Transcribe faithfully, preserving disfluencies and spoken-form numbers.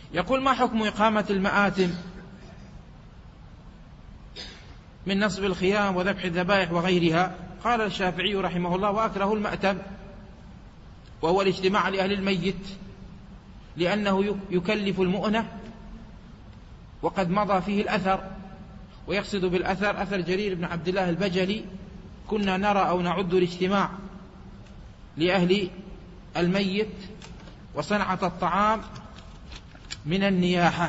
يقول: ما حكم إقامة المآتم من نصب الخيام وذبح الذبائح وغيرها؟ قال الشافعي رحمه الله: وأكره المأتم، وهو الاجتماع لأهل الميت، لأنه يكلف المؤنة، وقد مضى فيه الأثر. ويقصد بالأثر أثر جرير بن عبد الله البجلي: كنا نرى أو نعد الاجتماع لأهل الميت وصنعة الطعام من النياحة.